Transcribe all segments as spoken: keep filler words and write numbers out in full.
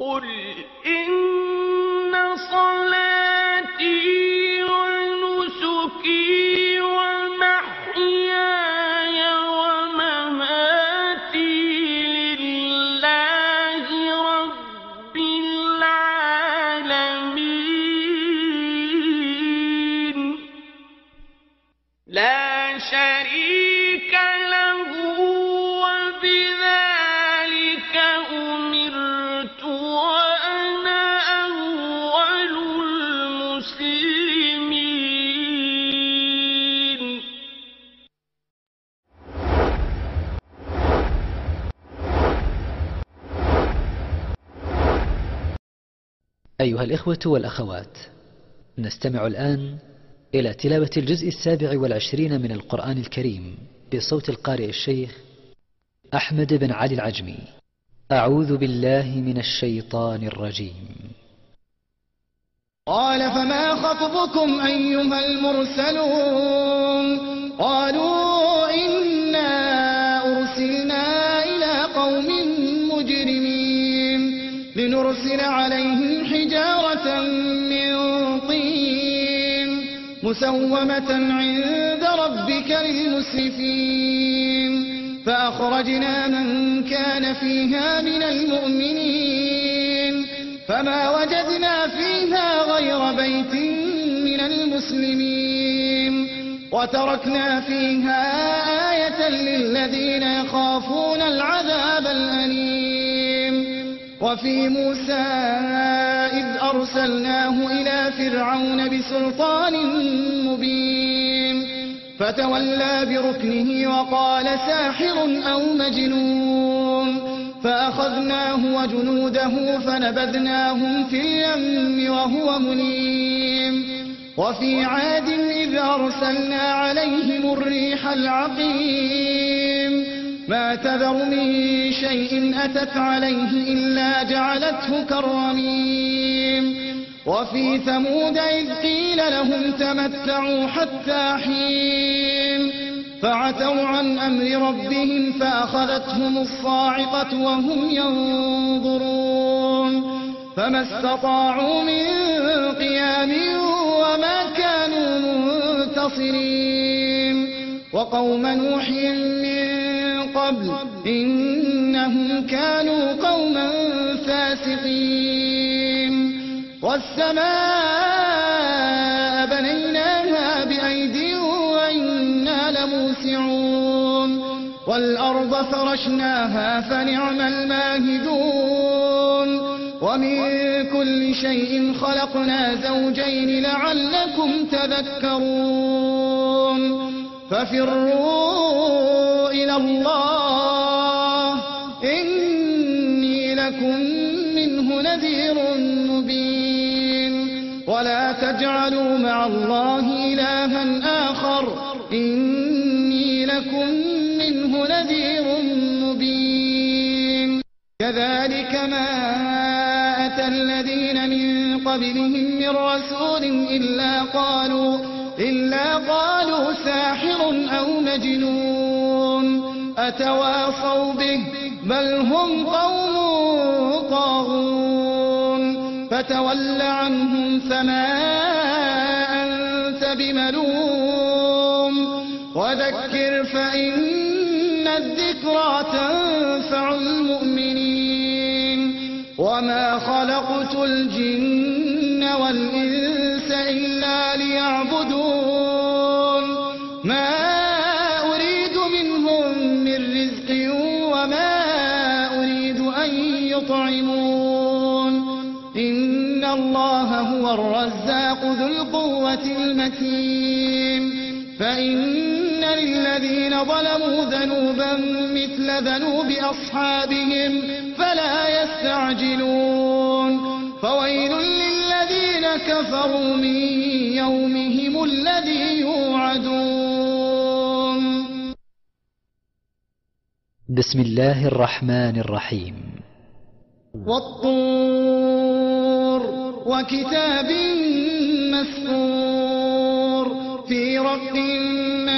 قل إن صلاتي ونسكي ومحياي ومماتي لله رب العالمين لا شريك له وبذلك أمرت وأنا أول المسلمين. أيها الإخوة والأخوات، نستمع الآن إلى تلاوة الجزء السابع والعشرين من القرآن الكريم بصوت القارئ الشيخ أحمد بن علي العجمي. أعوذ بالله من الشيطان الرجيم. قال فما خطبكم أيها المرسلون؟ قالوا إنا أرسلنا إلى قوم مجرمين لنرسل عليهم حجارة من طين مسومة عند ربك للمسرفين فأخرجنا من كان فيها من المؤمنين فما وجدنا فيها غير بيت من المسلمين وتركنا فيها آية للذين يخافون العذاب الأليم. وفي موسى إذ أرسلناه إلى فرعون بسلطان مبين فتولى بركنه وقال ساحر أو مجنون فأخذناه وجنوده فنبذناهم في اليم وهو مليم. وفي عاد إذ أرسلنا عليهم الريح العقيم ما تذر من شيء أتت عليه إلا جعلته كالرميم. وفي ثمود إذ قيل لهم تمتعوا حتى حين فعتوا عن أمر ربهم فأخذتهم الصاعقة وهم ينظرون فما استطاعوا من قيام وما كانوا منتصرين. وقوم نوح من قبل إنهم كانوا قوما فاسقين. والسماء بنيناها بأيد وإنا لموسعون والأرض فرشناها فنعم الماهدون. ومن كل شيء خلقنا زوجين لعلكم تذكرون. ففروا إلى الله إني لكم منه نذير مبين. ولا تجعلوا مع الله إلها آخر إني لكم منه نذير مبين. كذلك ما أتى الذين من قبلهم من رسول إلا قالوا إلا قالوا ساحر أو مجنون أتواصوا به بل هم قوم طاغون. فتول عنهم فما أنت بملوم وذكر فإن الذكرى تنفع المؤمنين. وما خلقت الجن والإنس إلا ليعبدون ما أريد منهم من رزق وما أريد أن يطعمون إن الله هو الرزاق ذو القوة المتين. فإن للذين ظلموا ذنوبا مثل ذنوب أصحابهم فلا يستعجلون. فويل للذين كفروا من يومهم الذي يوعدون. بسم الله الرحمن الرحيم. والطور وكتاب مسطور في رق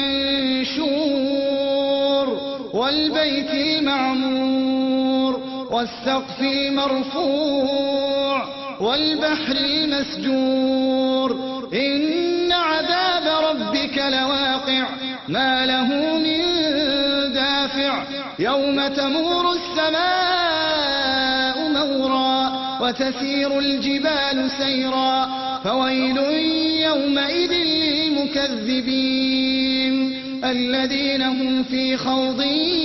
منشور والبيت المعمور والسقف المرفوع والبحر المسجور إن عذاب ربك لواقع ما له من دافع يوم تمور السماء مورا وتسير الجبال سيرا فويل يومئذ للمكذبين الذين هم في خوض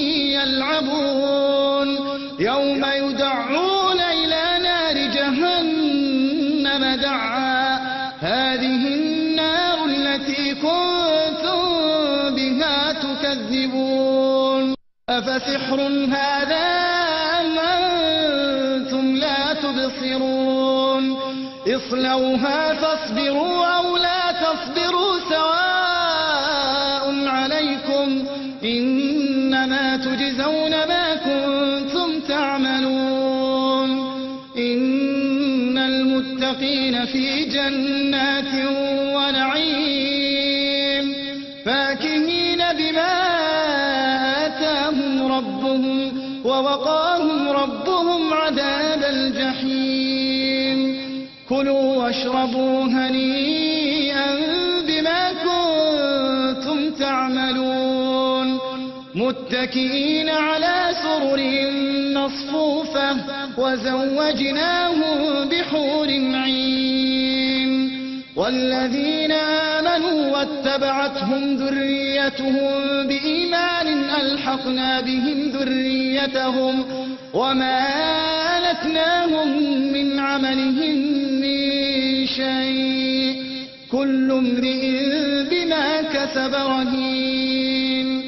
يلعبون يوم يدعون إلى نار جهنم دعا هذه النار التي كنتم بها تكذبون أفسحر هذا أم أنتم لا تبصرون اصلوها فاصبروا أو لا تصبروا سواء عليكم إنما تجزون ما كنتم تعملون إن المتقين في جنات ونعيم فاكهين بما آتاهم ربهم ووقاهم ربهم عذاب الجحيم كلوا واشربوا هنيئا بما كنتم تعملون متكئين على سرر مصفوفة وزوجناهم بحور عين والذين آمنوا واتبعتهم ذريتهم بإيمان ألحقنا بهم ذريتهم وما ألتناهم من عملهم من شيء كل امرئ بما كسب رهين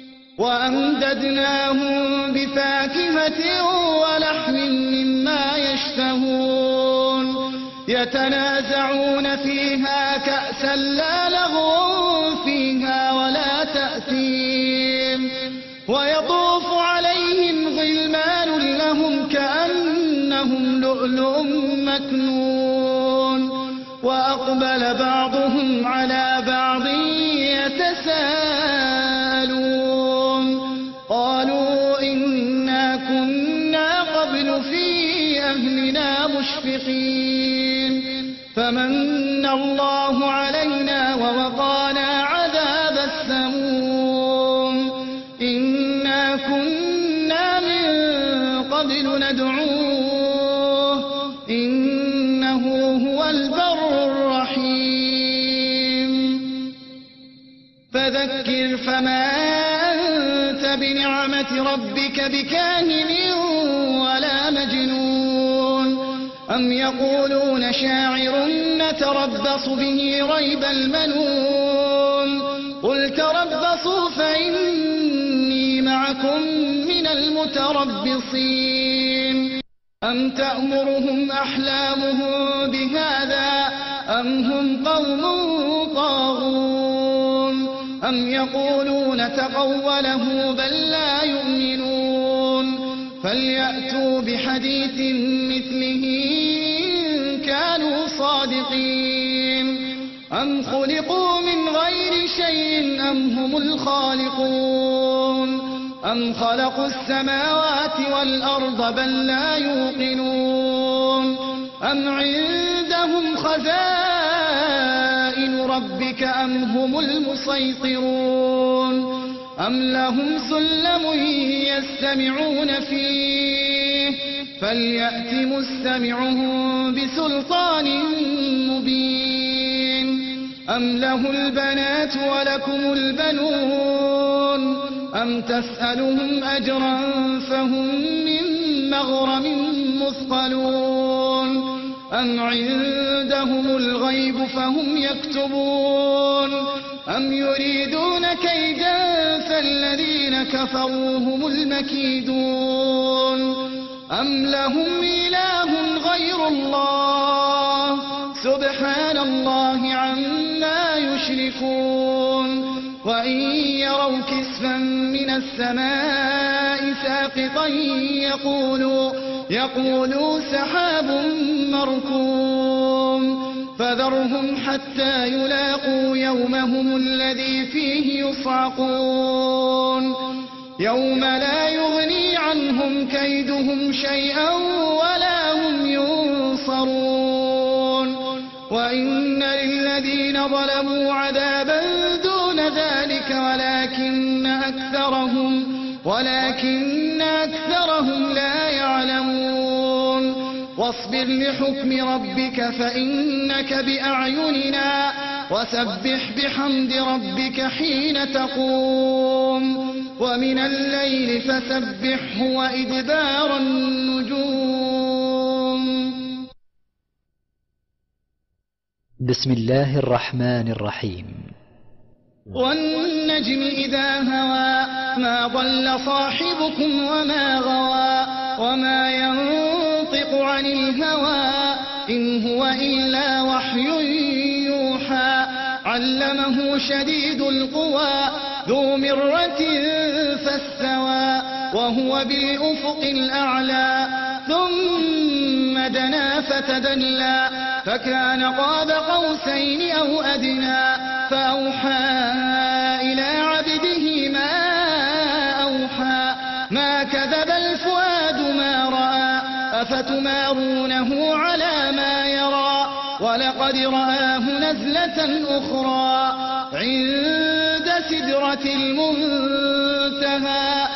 وأمددناهم بفاكهة ولحم مما يشتهون يتنازعون فيها كأسا لا لغو فيها ولا تأثيم ويطوف عليهم غلمان لهم كأنهم لؤلؤ مكنون وأقبل بعضهم على بعض يتساءلون قالوا إنا كنا قبل في أهلنا مشفقين فمن الله علينا ووقانا عذاب السموم إنا كنا من قبل ندعوه إنه هو البر الرحيم فذكر فما أنت بنعمة ربك بكاهن ولا مجنون أم يقولون شاعر نتربص به ريب المنون قل تربصوا فإني معكم من المتربصين أم تأمرهم أحلامهم بهذا أم هم قوم طاغون أم يقولون تقوله بل لا يؤمنون فليأتوا بحديث مثله إن كانوا صادقين أم خلقوا من غير شيء أم هم الخالقون أم خلقوا السماوات والأرض بل لا يوقنون أم عندهم خزائن ربك أم هم المسيطرون أم لهم سلم يستمعون فيه فليأت مستمعهم بسلطان مبين أم له البنات ولكم البنون أم تسألهم أجرا فهم من مغرم مثقلون أم عندهم الغيب فهم يكتبون أم يريدون كيدا فالذين كفروا هم المكيدون أم لهم إله غير الله سبحان الله عما يشركون وإن يروا كسفا من السماء ساقطا يقولوا, يقولوا سحاب مركوم فذرهم حتى يلاقوا يومهم الذي فيه يصعقون يوم لا يغني عنهم كيدهم شيئا ولا هم ينصرون وإن للذين ظلموا عذابا دون ذلك ولكن أكثرهم ولكن أكثرهم لا يعلمون واصبر لحكم ربك فإنك بأعيننا وسبح بحمد ربك حين تقوم ومن الليل فسبحه وإدبار النجوم. بسم الله الرحمن الرحيم. والنجم إذا هوى ما ضل صاحبكم وما غوى وما ينطق عن الهوى إن هو إلا وحي يوحى علمه شديد القوى ذو مرة فاستوى وهو بالأفق الأعلى ثم دنا فتدلى فكان قاب قوسين أو أدنى فأوحى إلى عبده ما أوحى ما كذب الفؤاد ما رأى أفتمارونه على ما يرى ولقد رآه نزلة أخرى عند سدرة المنتهى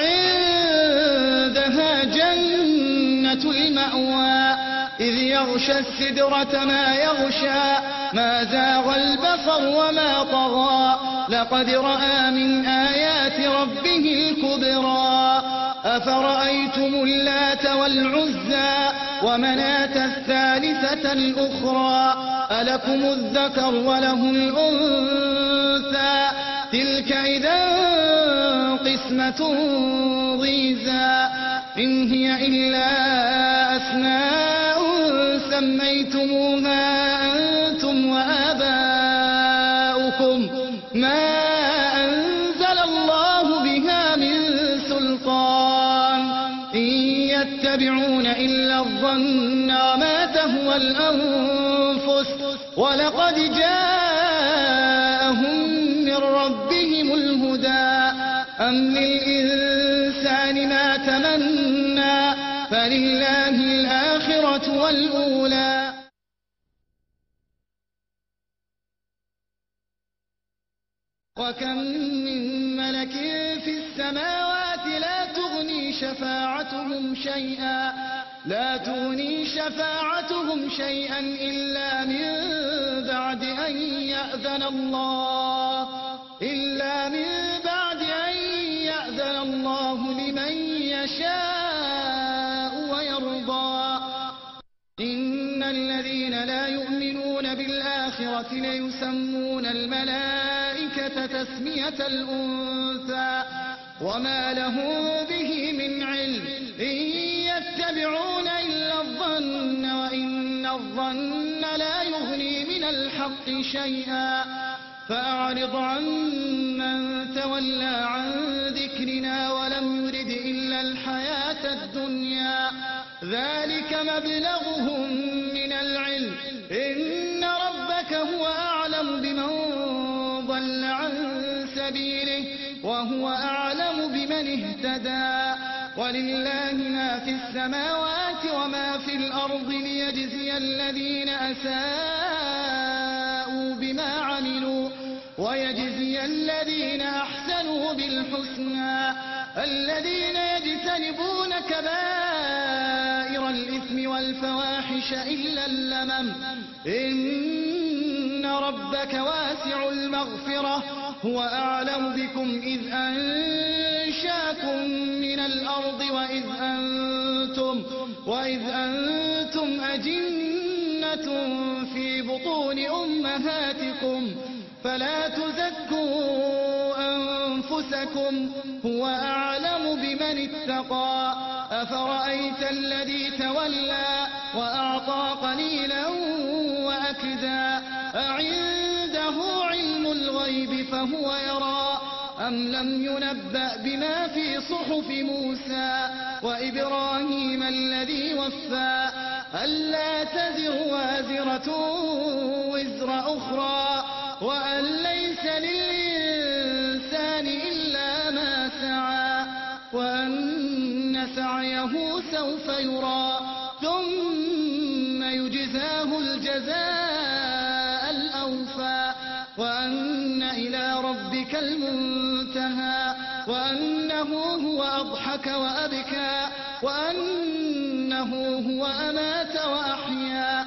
عندها جنة المأوى إذ يغشى السدرة ما يغشى ما زاغ البصر وما طغى لقد رأى من آيات ربه الكبرى أفرأيتم اللات والعزى ومناة الثالثة الأخرى ألكم الذكر وله الأنثى تلك إذا قسمة ضيزى إن هي إلا أسماء سميتموها أنتم وآباؤكم ما أنزل الله بها من سلطان إن يتبعون إلا الظن وما تهوى الأنفس ولقد جاءهم من ربهم الهدى أم للإنسان ما تمنى فلله الآخرة والأولى. وكم من ملك في السماوات لا تغني شفاعتهم شيئا لا تغني شفاعتهم شيئا إلا من بعد أن يأذن الله إلا من بعد أن يأذن الله لمن يشاء ويرضى إن الذين لا يؤمنون بالآخرة ليسمون الملائكة تسمية الأنثى وما لهم به من علم إن يتبعون إلا الظن وإن الظن لا يغني من الحق شيئا فأعرض عن من تولى عن ذكرنا ولم يرد إلا الحياة الدنيا ذلك مبلغهم من العلم إن ربك هو أعلم بمن ضل عن سبيله وهو أعلم بمن اهتدى ولله ما في السماوات وما في الأرض ليجزي الذين أساءوا بما عملوا ويجزي الذين أحسنوا بالحسنى الذين يجتنبون كبائر الإثم والفواحش إلا اللمم إن ربك واسع المغفرة هو أعلم بكم إذ أنشاكم من الأرض وإذ أنتم, وإذ أنتم أجنة في بطون أمهاتكم فلا تزكوا أنفسكم هو أعلم بمن اتقى أفرأيت الذي تولى وأعطى قليلا وأكدى أعنده علم الغيب فهو يرى أم لم ينبأ بما في صحف موسى وإبراهيم الذي وفى ألا تزر وازرة وزر أخرى وأن ليس للإنسان إلا ما سعى وأن سعيه سوف يرى ثم يجزاه الجزاء الأوفى وأن إلى ربك المنتهى وأنه هو أضحك وأبكى وأنه هو أمات وأحيا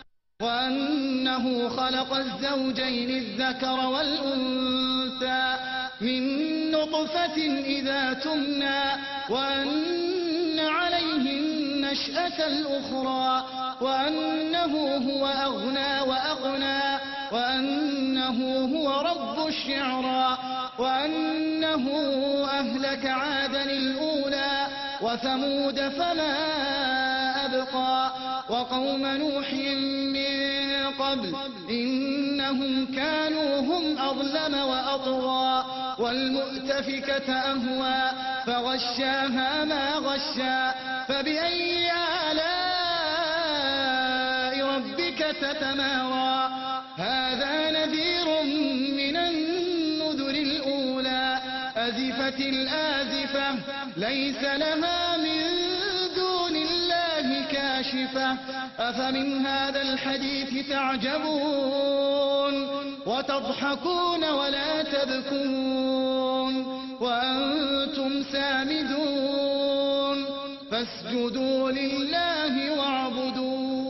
وأنه خلق الزوجين الذكر والأنثى من نطفة إذا تمنى وأن عليه النشأة الأخرى وأنه هو أغنى وأقنى وأنه هو رب الشعرى وأنه أهلك عادا الأولى وثمود فما أبقى وقوم نوح من قبل إنهم كانوا هم أظلم وأطغى والمؤتفكة أهوى فغشاها ما غشا فبأي آلاء ربك تتمارى هذا نذير من النذر الأولى أزفت الآزفة ليس لها من دون الله كاشفة أفمن هذا الحديث تعجبون وتضحكون ولا تبكون وأنتم سامدون فاسجدوا لله واعبدوا.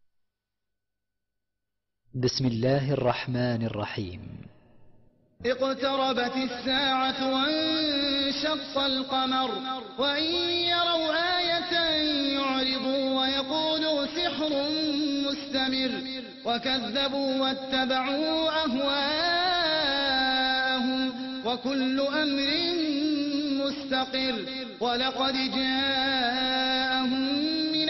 بسم الله الرحمن الرحيم. اقتربت الساعة وانشق القمر وإن يروا آية يعرضوا ويقولوا سحر مستمر وكذبوا واتبعوا أهواءهم وكل أمر مستقر ولقد جاءهم من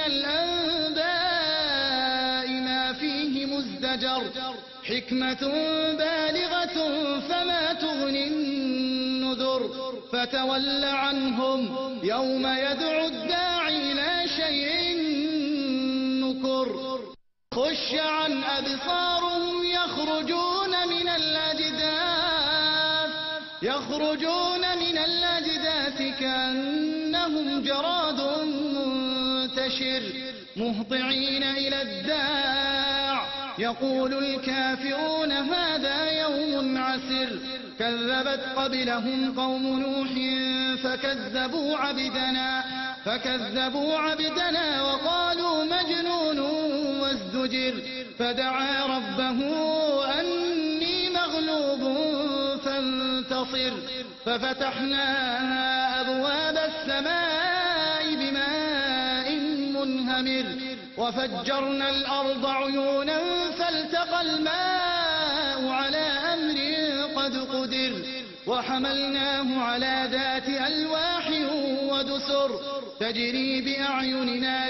الأنباء ما فيه مزدجر حكمة بالغة فما تغني النذر فتول عنهم يوم يدعو الداعي إلى شيء نكر خش عن أبصارهم يخرجون من الأجداث يخرجون من الأجداث كأنهم جراد منتشر مهطعين إلى الداع يقول الكافرون هذا يوم عسر كذبت قبلهم قوم نوح فكذبوا عبدنا فكذبوا عبدنا وقالوا مجنون وازدجر فدعا ربه أني مغلوب فانتصر ففتحنا أبواب السماء بماء منهمر وفجرنا الأرض عيونا فالتقى الماء على أمر قد قدر وحملناه على ذات ألواح ودسر تجري بأعيننا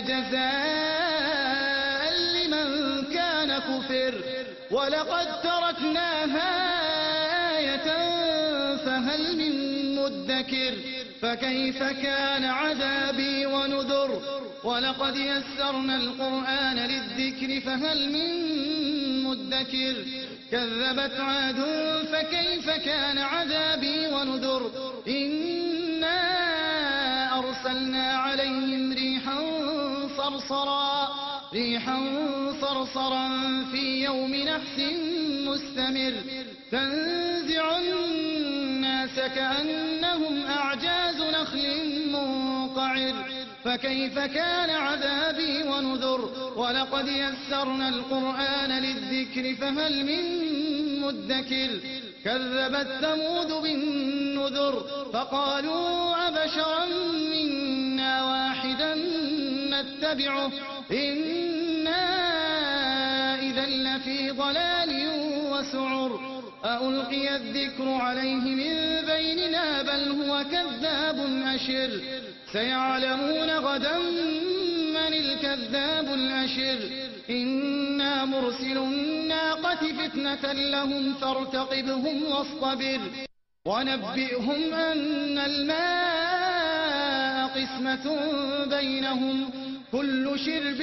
جزاء لمن كان كفر ولقد تركناها آية فهل من مدكر فكيف كان عذابي ونذر ولقد يسرنا القرآن للذكر فهل من مدكر كذبت عاد فكيف كان عذابي ونذر إنا أرسلنا عليهم ريحا صرصرا ريحا صرصرا في يوم نحس مستمر تنزع الناس كأنهم أعجاز نخل منقعر فكيف كان عذابي ونذر ولقد يسرنا القرآن للذكر فهل من مدكر كذبت ثمود بالنذر فقالوا أبشرا منا واحدا نتبعه إنا إذا لفي ضلال وسعر ألقي الذكر عليه من بيننا بل هو كذاب أشر سيعلمون غدا من الكذاب الأشر إنا مرسل الناقة فتنة لهم فارتقبهم واصطبر ونبئهم أن الماء قسمة بينهم كل شرب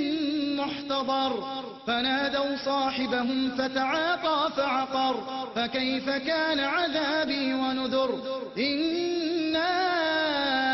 محتضر فنادوا صاحبهم فتعاطى فعقر فكيف كان عذابي ونذر إنا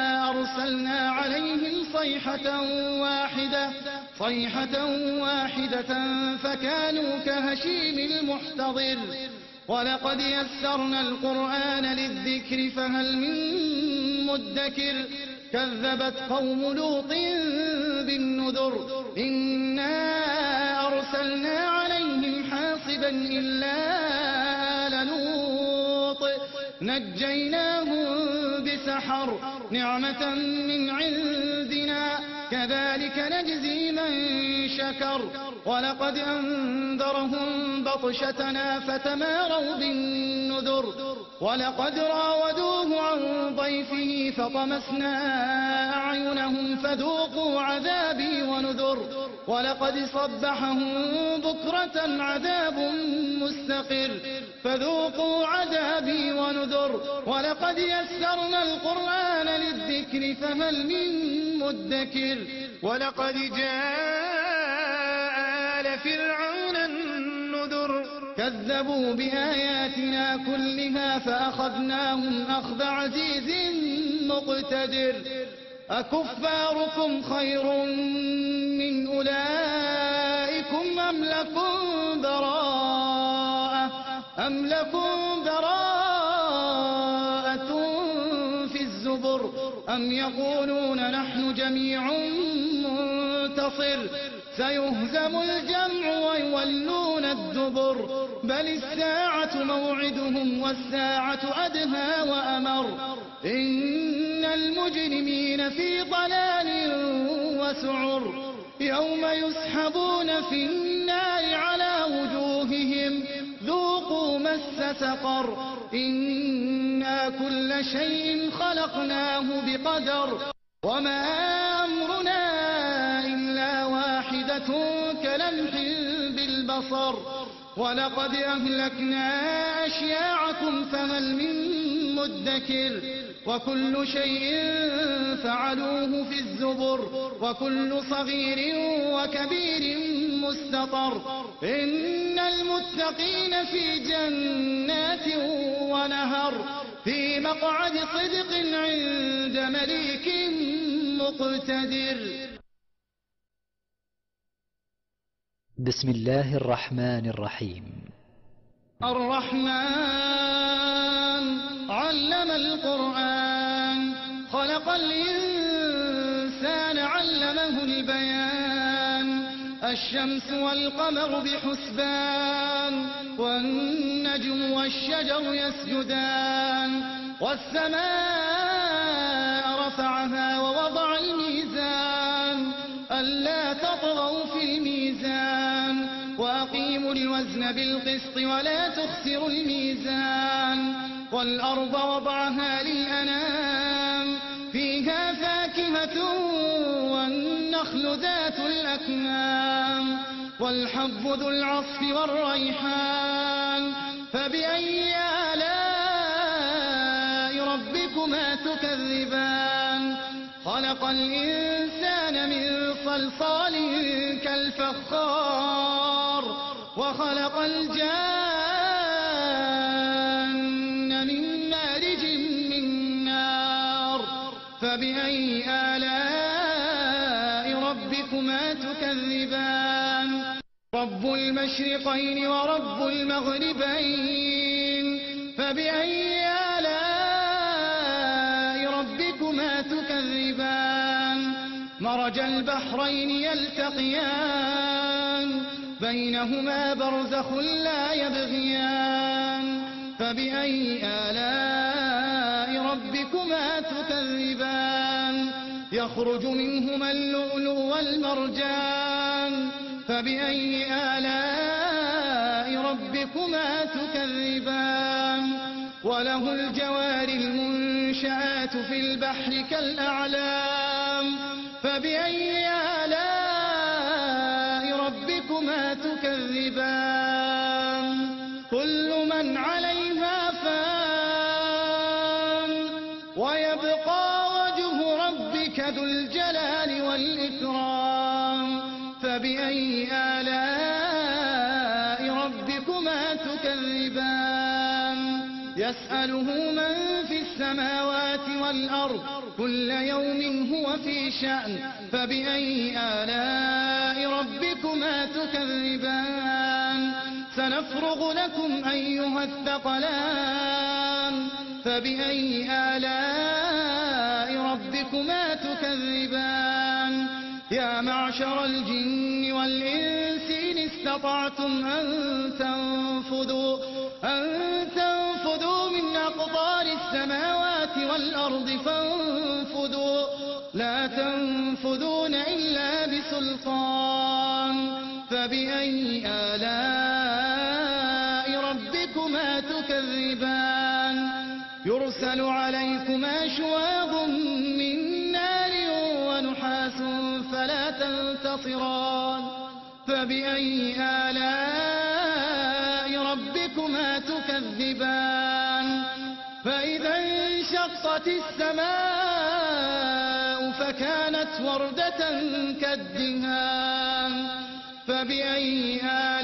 أرسلنا عليهم صيحة واحدة صيحة واحدة فكانوا كهشيم المحتضر ولقد يسرنا القرآن للذكر فهل من مدكر كذبت قوم لوط بالنذر إنا أرسلنا عليهم حاصبا إلا آل لوط نجيناهم بسحر نعمة من عندنا كذلك نجزي من شكر ولقد أنذرهم بطشتنا فتماروا بالنذر ولقد راودوه عن ضيفه فطمسنا أعينهم فذوقوا عذابي ونذر ولقد صبحهم بكرة عذاب مستقر فذوقوا عذابي ونذر ولقد يسرنا القرآن للذكر فهل من مدكر ولقد جاء آل فرعون النذر كذبوا بآياتنا كلها فأخذناهم أخذ عزيز مقتدر أكفاركم خير من أولئكم أم لكم براءة أم لكم براءة في الزبر أم يقولون نحن جميع منتصر سيهزم الجمع ويولون الدبر بل الساعة موعدهم والساعة أدهى وأمر إن المجرمين في ضلال وسعر يوم يسحبون في النار على وجوههم ذوقوا مس سقر إنا كل شيء خلقناه بقدر وما أمرنا إلا واحدة كلمح بالبصر ولقد أهلكنا أشياعكم فهل من مدكر وكل شيء فعلوه في الزبر وكل صغير وكبير مستطر إن المتقين في جنات ونهر في مقعد صدق عند مليك مقتدر. بسم الله الرحمن الرحيم. الرحمن علم القرآن خلق الإنسان علمه البيان الشمس والقمر بحسبان والنجم والشجر يسجدان والسماء رفعها ووضع الميزان ألا تطغوا في الميزان وأقيموا الوزن بالقسط ولا تخسروا الميزان والأرض وضعها للأنام فيها فاكهة والنخل ذات الأكمام والحب ذو العصف والريحان فبأي آلاء ربكما تكذبان خلق الإنسان من صلصال كالفخار وخلق الجان من مارج من نار فبأي آلاء ربكما تكذبان رب المشرقين ورب المغربين فبأي آلاء ربكما تكذبان مرج البحرين يلتقيان بينهما برزخ لا يبغيان فبأي آلاء ربكما تكذبان يخرج منهما اللؤلؤ والمرجان فبأي آلاء ربكما تكذبان وله الجوار المنشآت في البحر كالأعلام فبأي آلاء ربكما تكذبان كل من عليها فان ويبقى وجه ربك ذو الجلال والإكرام فبأي آلاء ربكما تكذبان يسأله من في السماء السماوات والأرض كل يوم هو في شأن فبأي آلاء ربكما تكذبان سنفرغ لكم أيها الثقلان فبأي آلاء ربكما تكذبان يا معشر الجن والإنس إن استطعتم أن تنفذوا أن تنفذوا من أقطار السماوات والأرض فانفذوا لا تنفذون إلا بسلطان فبأي آلاء ربكما تكذبان يرسل عليكما شواظ من نار ونحاس فلا تنتصران فبأي آلاء ربكما تكذبان فإذا انشقت السماء فكانت وردة كالدهان فبأي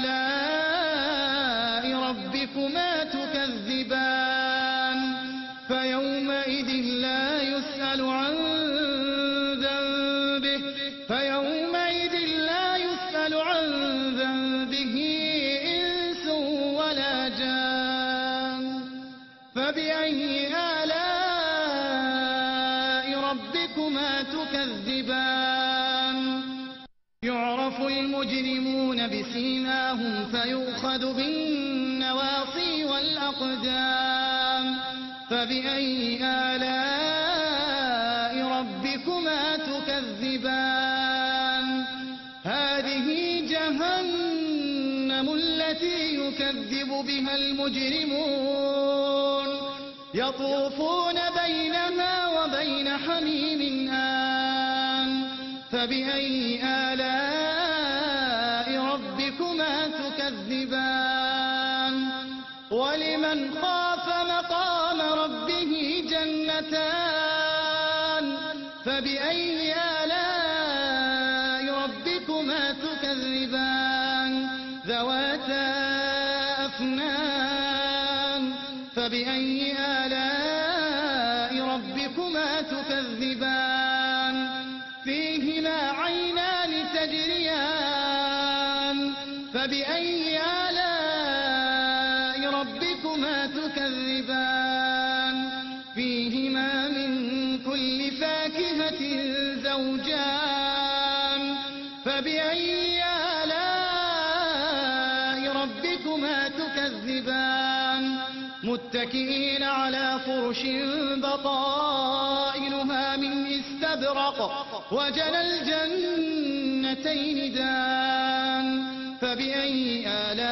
آلاء ربكما تكذبان فيومئذ لا يسأل عن ذنبه فيومئذ لا يسأل عن ذنبه إنس ولا جان فبأي آلاء ربكما تكذبان يعرف المجرمون بسيماهم فيؤخذ بالنواصي والأقدام فبأي آلاء ربكما تكذبان هذه جهنم التي يكذب بها المجرمون يطوفون بينها وبين حميم آن فبأي آلاء ربكما تكذبان ولمن خاف مقام ربه جنتان فبأي آلاء ربكما تكذبان ذواتا أفنان فبأي آلاء ربكما تكذبان فيهما عينان تجريان فبأي آلاء ربكما تكذبان فيهما من كل فاكهة زوجان فبأي آلاء ربكما تكذبان متكئين على فرش بطائنها من استبرق وجنى الجنتين دان فبأي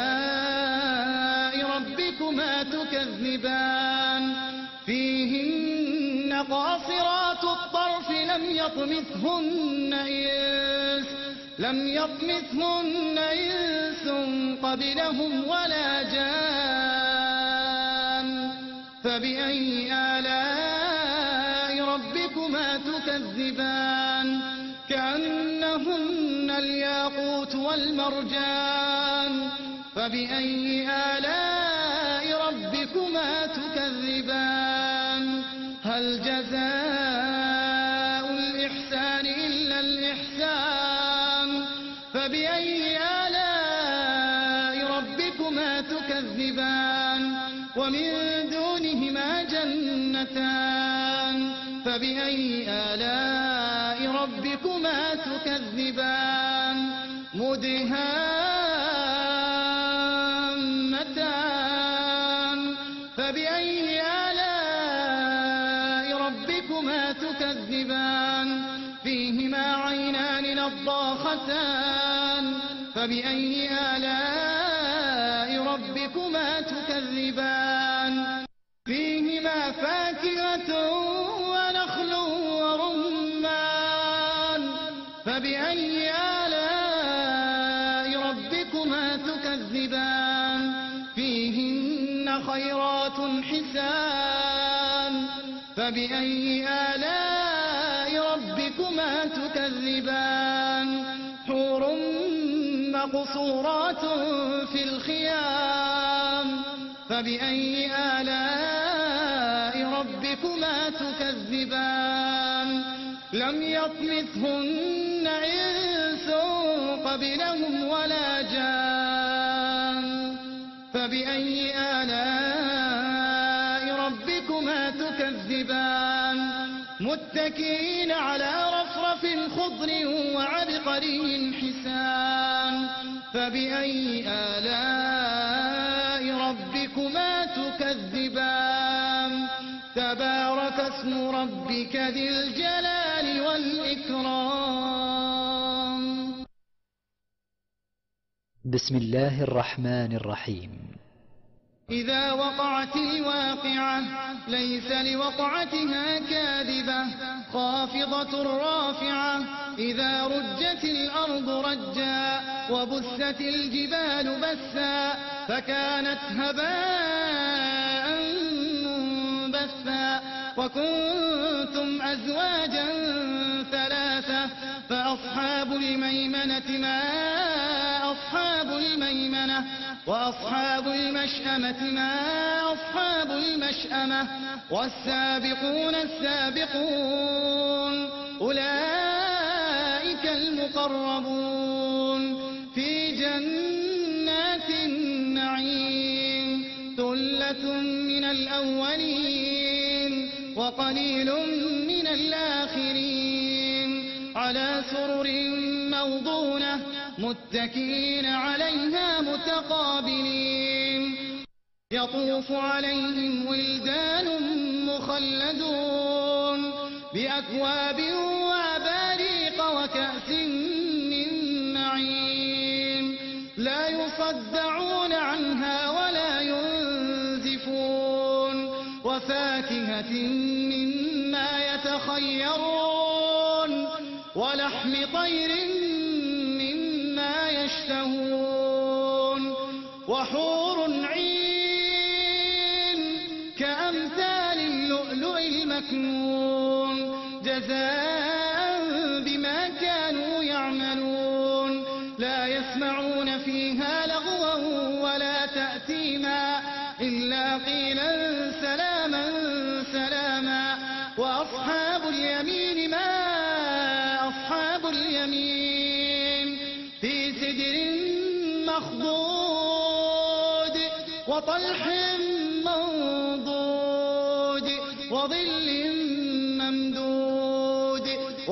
آلاء ربكما تكذبان فيهن قاصرات الطرف لم يطمثهن إنس لم يطمثهن إنس قبلهم ولا جان فبأي آلاء ربكما تكذبان كأنهن الياقوت والمرجان فبأي آلاء ربكما تكذبان هل جزاء الإحسان إلا الإحسان فبأي آلاء ربكما تكذبان ومن دونهما جنتان فبأي آلاء ربكما تكذبان مدهامتان فبأي آلاء ربكما تكذبان فيهما عينان نضاختان فبأي آلاء ربكما تكذبان فيهما فاكهة ونخل ورمان فبأي آلاء ربكما تكذبان فيهن خيرات حسان فبأي آلاء ربكما تكذبان حور مقصورات في الخيام فبأي آلاء ربكما ربكما تكذبان لم يطمثهن إنس قبلهم ولا جان فبأي آلاء ربكما تكذبان متكئين على رفرف خضر وعبقري حسان فبأي آلاء ربكما تكذبان تبارك اسم ربك ذي الجلال والإكرام. بسم الله الرحمن الرحيم. إذا وقعت الواقعة ليس لوقعتها كاذبة خافضة رافعة إذا رجت الأرض رجا وبست الجبال بسا فكانت هباء منبثا وكنتم أزواجا ثلاثة فأصحاب الميمنة ما أصحاب الميمنة وأصحاب المشأمة ما أصحاب المشأمة والسابقون السابقون أولئك المقربون في جنات النعيم ثلة من الأولين وقليل من الآخرين على سرر موضونة متكئين عليها متقابلين يطوف عليهم ولدان مخلدون بأكواب وأباريق وكأس من معين لا يصدعون عنها ولا ينزفون وفاكهة مما يتخيرون ولحم طير مما يشتهون وحور عين كأمثال اللؤلؤ المكنون جزاء بما كانوا يعملون لا يسمعون فيها لغوا ولا تأثيما إلا قيلا سلاما سلاما وأصحاب اليمين ما أصحاب اليمين في سدر مخضود وطلح منضود وظل ممدود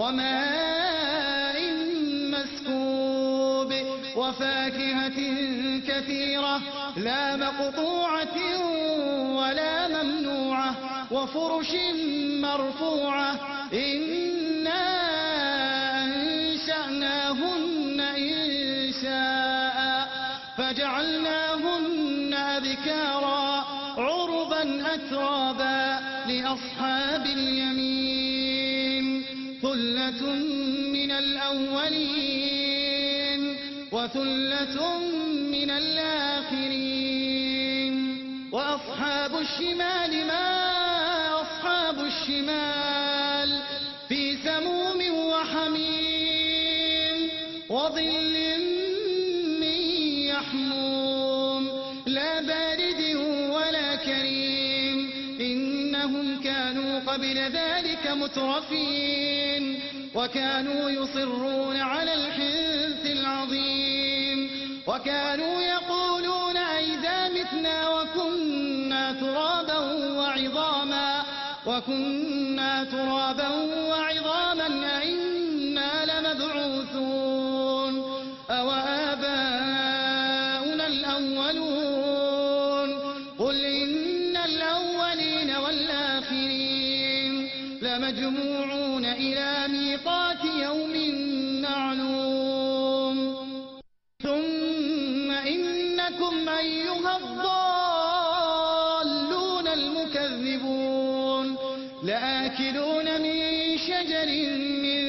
وماء مسكوب وفاكهة كثيرة لا مقطوعة ولا ممنوعة وفرش مرفوعة إنا أنشأناهن إنشاء فجعلناهن أبكارا عربا أترابا لأصحاب اليمين ثلة من الأولين وثلة من الآخرين وأصحاب الشمال ما أصحاب الشمال في سموم وحميم وظل من يحموم لا بارد ولا كريم إنهم كانوا قبل ذلك مترفين وكانوا يصرون على الحنث العظيم وكانوا يقولون أئذا متنا وكنا ترابا وعظاما وكنا ترابا وعظاما أئنا لمبعوثون أو آباؤنا الأولون قل إن الأولين والآخرين لمجموعون إلى ميقات يوم معلوم ثم إنكم أيها الضالون المكذبون لآكلون من شجر من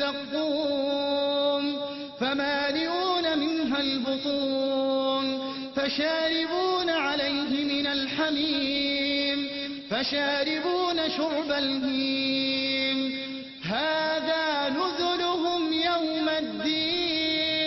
زقوم فمالئون منها البطون فشاربون عليه من الحميم فشاربون شرب الهيم هذا نزلهم يوم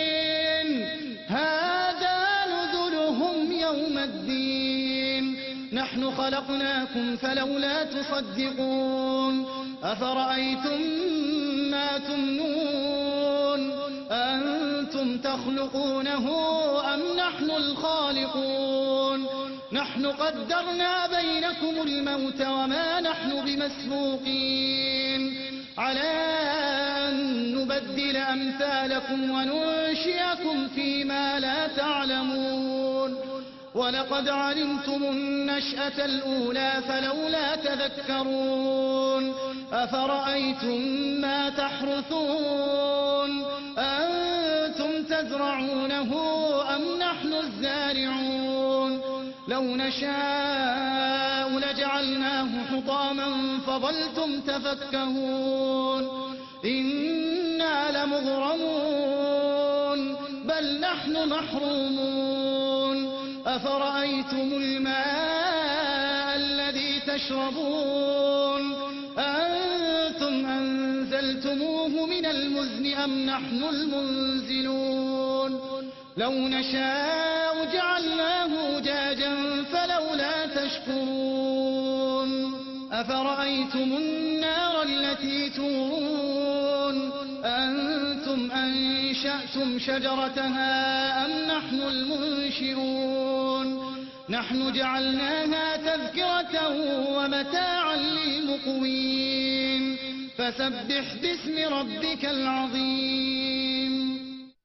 الدين هذا نزلهم يوم الدين نحن خلقناكم فلولا تصدقون أفرأيتم ما تمنون أنتم تخلقونه أم نحن الخالقون نحن قدرنا بينكم الموت وما نحن بمسبوقين على أن نبدل أمثالكم وننشئكم فيما لا تعلمون ولقد علمتم النشأة الأولى فلولا تذكرون أفرأيتم ما تحرثون أنتم تزرعونه أم نحن الزارعون لو نشاء لجعلناه حطاما فظلتم تفكهون إنا لمغرمون بل نحن محرومون أفرأيتم الماء الذي تشربون أنتم أنزلتموه من المزن أم نحن المنزلون لو نشاء جعلناه أجاجا فلولا تشكرون أفرأيتم النار التي تورون أنتم أنشأتم شجرتها أم نحن المنشئون نحن جعلناها تذكرة ومتاعا للمقوين فسبح باسم ربك العظيم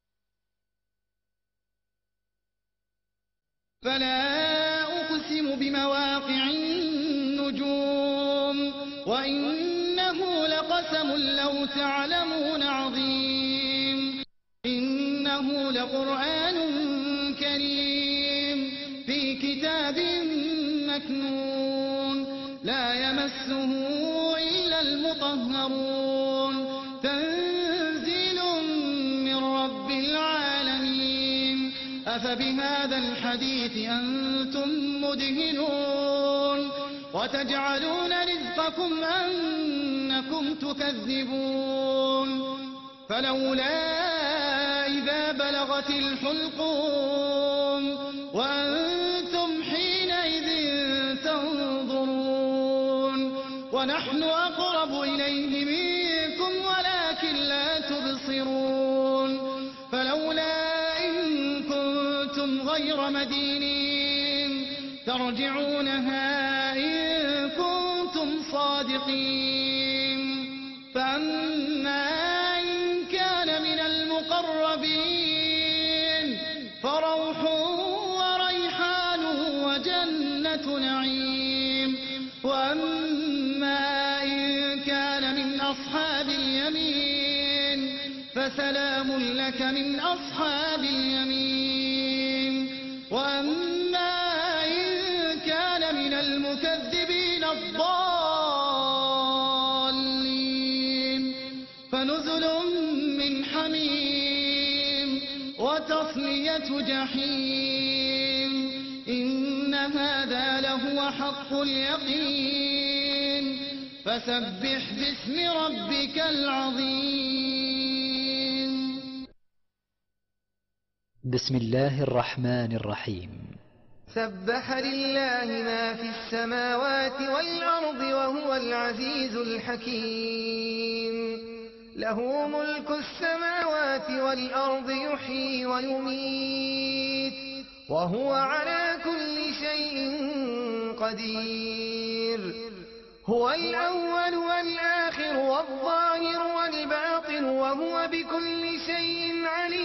فلا أقسم بمواقع النجوم وإنه لقسم لو تعلمون عظيم إنه لقرآن كريم في كتاب مكنون لا يمسه إلا المطهرون تنزيل من رب العالمين أفبهذا الحديث أنتم مدهنون وتجعلون رزقكم أنكم تكذبون فلولا إذا بلغت الحلقوم وأنتم حينئذ تنظرون ونحن أقرب إليه منكم ولكن لا تبصرون فلولا إن كنتم غير مدينين ترجعونها إن كنتم صادقين فأما إن كان من المقربين فروح وريحان وجنة نعيم وأما إن كان من أصحاب اليمين فسلام لك من أصحاب اليمين وأما إن كان من المكذبين الضالين فنزل من حميم وتصلية جحيم إن هذا لهو حق اليقين فسبح باسم ربك العظيم بسم الله الرحمن الرحيم سبح لله ما في السماوات والأرض وهو العزيز الحكيم له ملك السماوات والأرض يحيي ويميت وهو على كل شيء قدير هو الأول والآخر والظاهر والباطن وهو بكل شيء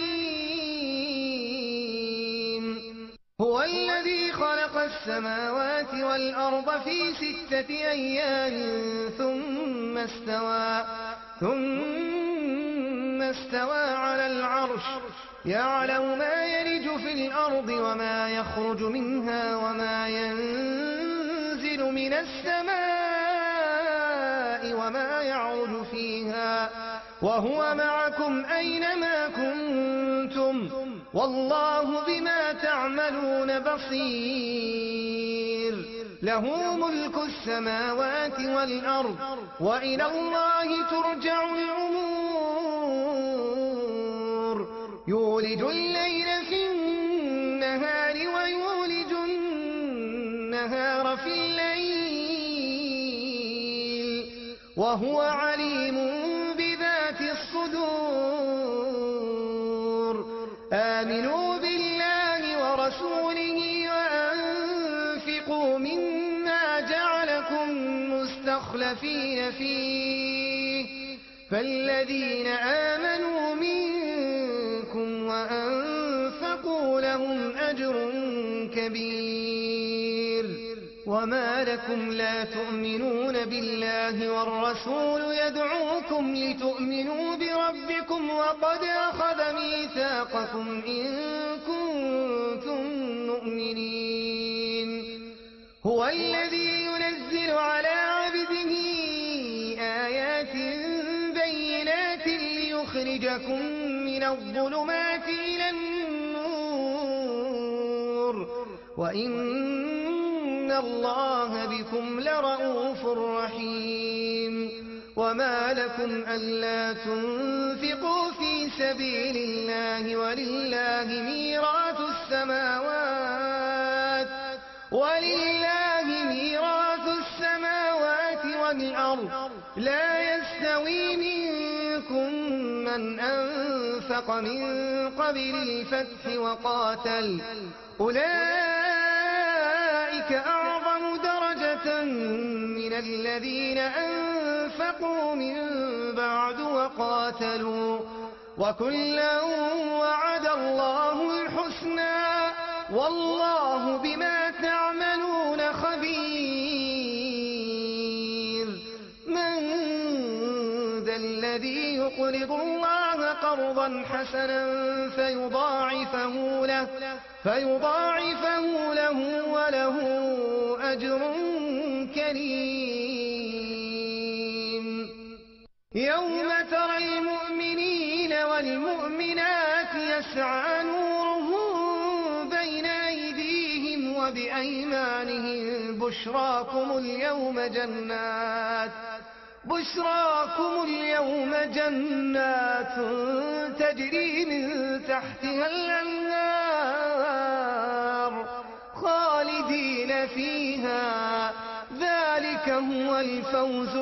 عليم هو الذي خلق السماوات والأرض في ستة أيام ثم استوى ثم استوى على العرش يعلم ما يلج في الأرض وما يخرج منها وما ينزل من السماء وما يعرج فيها وهو معكم أينما كنتم والله بما تعملون بصير له ملك السماوات والأرض وإلى الله ترجع الأمور يولج الليل في النهار ويولج النهار وهو عليم بذات الصدور. آمنوا بالله ورسوله وأنفقوا مما جعلكم مستخلفين فيه، فالذين آمنوا منكم وأنفقوا لهم أجر كبير. وما لكم لا تؤمنون بالله والرسول يدعوكم لتؤمنوا بربكم وقد أخذ ميثاقكم إن كنتم مؤمنين. هو الذي ينزل على عبده آيات بينات ليخرجكم من الظلمات إلى النور، وإن الله بكم لرءوف رحيم. وما لكم ألا تنفقوا في سبيل الله ولله ميراث السماوات ولله ميراث السماوات والأرض. لا يستوي منكم من أنفق من قبل الفتح وقاتل، أولئك أعظم درجة من الذين أنفقوا من بعد وقاتلوا، وكلا وعد الله الحسنى والله بما تعملون خبير. من ذا الذي يقرض الله قرضا حسنا فيضاعفه له فيضاعفه له وله أجر كريم. يوم ترى المؤمنين والمؤمنات يسعى نورهم بين أيديهم وبأيمانهم بشراكم اليوم جنات بشراكم اليوم جنات تجري من تحتها الأنهار خالدين فيها، ذلك هو الفوز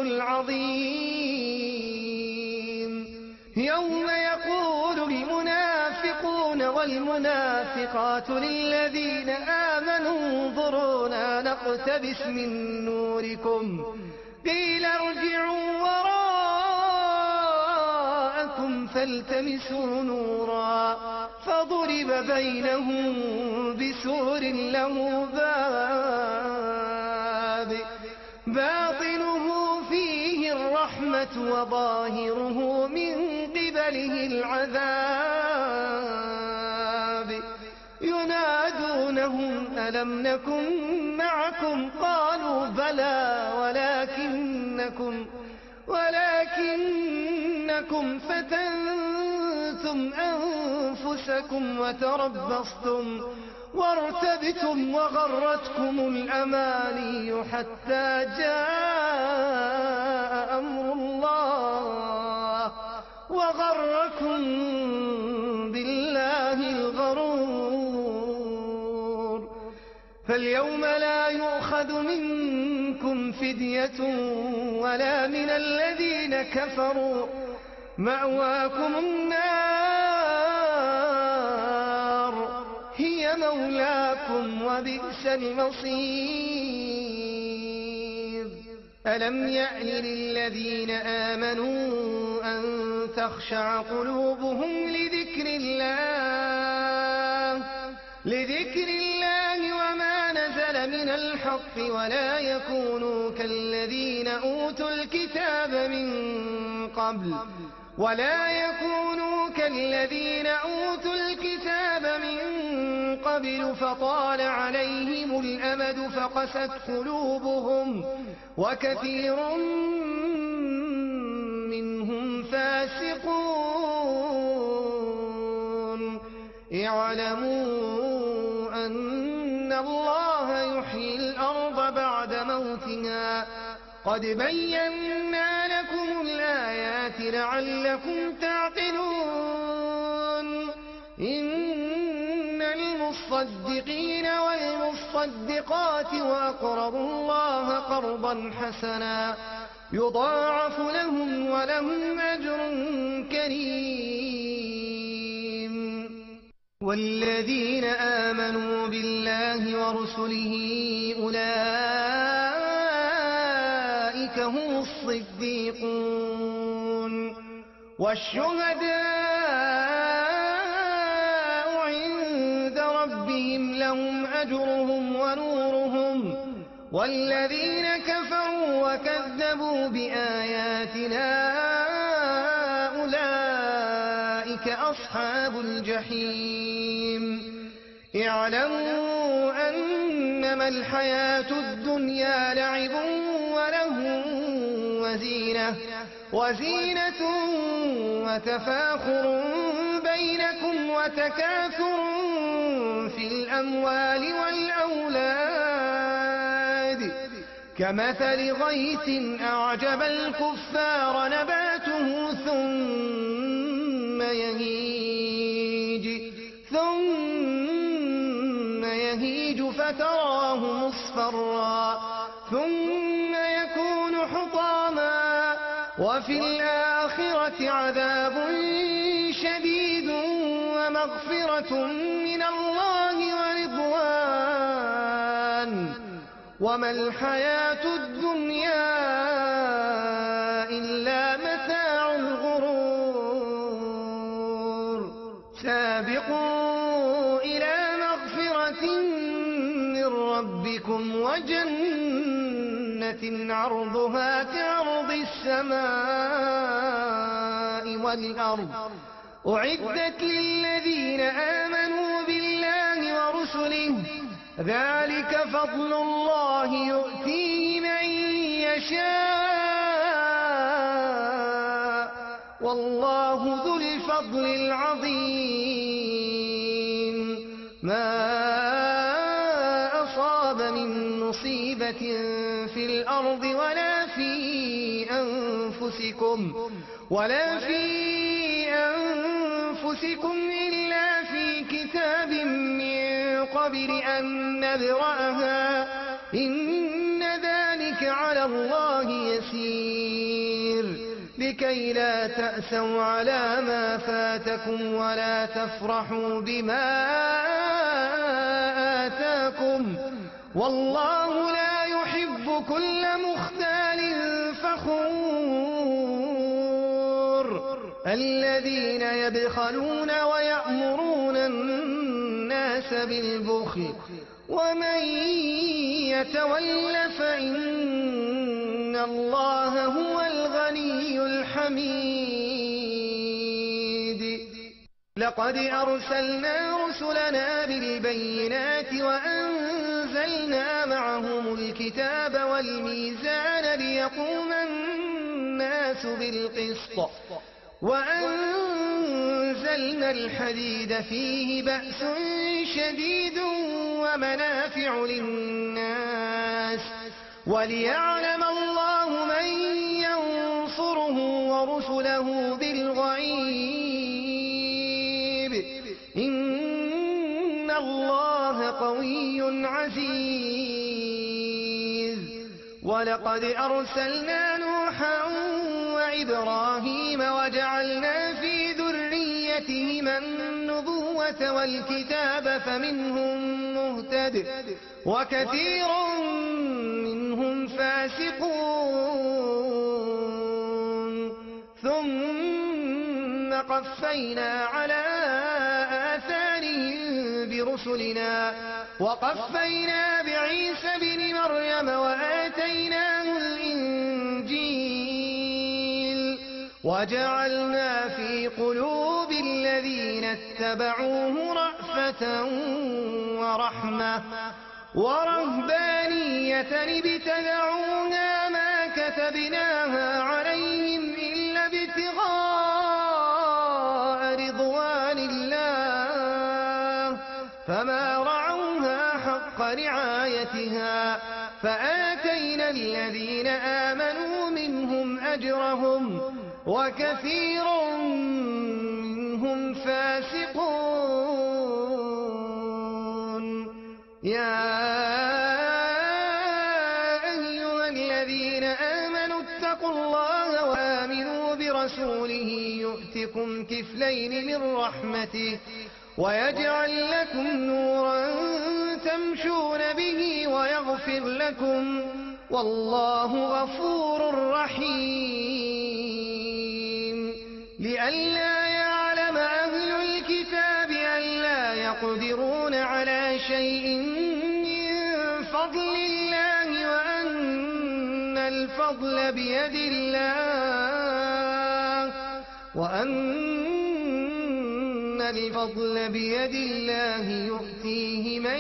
العظيم. يوم يقول المنافقون والمنافقات للذين آمنوا انظرونا نقتبس من نوركم قيل ارجعوا وراءكم فالتمسوا نورا فضرب بينهم بسور له باب باطنه فيه الرحمة وظاهره من قبله العذاب. ينادونهم ألم نكن معكم قالوا بلى ولكنكم ولكنكم فتنتم أنفسكم وتربصتم وارتبتم وغرتكم الأماني حتى جاء أمر الله وغركم بالله الغرور. فاليوم لا يؤخذ منكم فدية ولا من الذين كفروا، مأواكم النار هي مولاكم وبئس المصير. ألم يأن للذين آمنوا أن تخشع قلوبهم لذكر الله لذكر الله وما نزل من الحق ولا يكونوا كالذين أوتوا الكتاب من قبل ولا يكونوا كالذين أوتوا الكتاب من قبل فطال عليهم الأمد فقست قلوبهم وكثير منهم فاسقون. اعلموا أن الله يحيي الأرض بعد موتها قد بينا لكم الآيات لعلكم تعقلون. إن المصدقين والمصدقات وأقرضوا الله قرضا حسنا يضاعف لهم ولهم أجر كريم. والذين آمنوا بالله ورسله أولئك هم الصديقون والشهداء عند ربهم لهم أجرهم ونورهم. والذين كفروا وكذبوا بآياتنا أولئك أصحاب الجحيم. اعلموا أنما الحياة الدنيا لعب وله وزينة وزينة وتفاخر بينكم وتكاثر في الأموال والأولاد كمثل غيث أعجب الكفار نباته ثم يهيج ثم يهيج فتراه مصفرا ثم يكون حطاما وفي الآخرة عذاب شديد ومغفرة من الله ورضوان وما الحياة الدنيا إلا متاع الغرور. سابقوا إلى مغفرة من ربكم وجنة عرضها كعرض السماء والأرض أعدت للذين آمنوا بالله ورسله ذلك فضل الله يؤتيه من يشاء والله ذو الفضل العظيم. ما أصاب من مصيبة في الأرض ولا في أنفسكم ولا في أنفسكم إلا في كتاب من قبل أن نبرأها إن ذلك على الله يسير. لكي لا تأسوا على ما فاتكم ولا تفرحوا بما آتاكم والله لا يحب كل مختال فخور. الذين يبخلون ويأمرون الناس بالبخل ومن يتول فإن الله هو الغني الحميد. لقد أرسلنا رسلنا بالبينات وأنزلنا معهم الكتاب والميزان ليقوم الناس بالقسط وأنزلنا الحديد فيه بأس شديد ومنافع للناس وليعلم الله من ينصره ورسله بالغيب إن الله قوي عزيز. ولقد أرسلنا نوحا وإبراهيم وجعلنا في ذريتهما النبوة والكتاب فمنهم مهتد وكثير منهم فاسقون. ثم قفينا على آثارهم برسلنا وقفينا بعيسى بن مريم وآتيناه الإنجيل وجعلنا في قلوب الذين اتبعوه رأفة ورحمة ورهبانية ابتدعوها ما كتبناها عليهم إلا ابتغاء رضوان الله فما رعوها حق رعايتها فآتينا الذين آمنوا منهم أجرهم وكثير منهم فاسقون. يا أيها الذين آمنوا اتقوا برسوله يؤتكم كفلين من رحمته ويجعل لكم نورا تمشون به ويغفر لكم والله غفور رحيم. لئلا يعلم أهل الكتاب ألا يقدرون على شيء من فضل الله وأن الفضل بيد الله وأن الفضل بيد الله يؤتيه من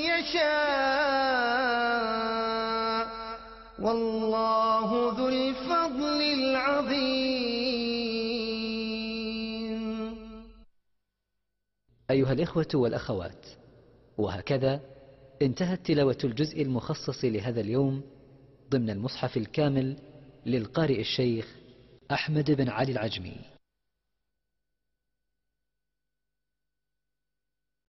يشاء والله ذو الفضل العظيم. أيها الإخوة والأخوات، وهكذا انتهت تلاوة الجزء المخصص لهذا اليوم ضمن المصحف الكامل للقارئ الشيخ أحمد بن علي العجمي.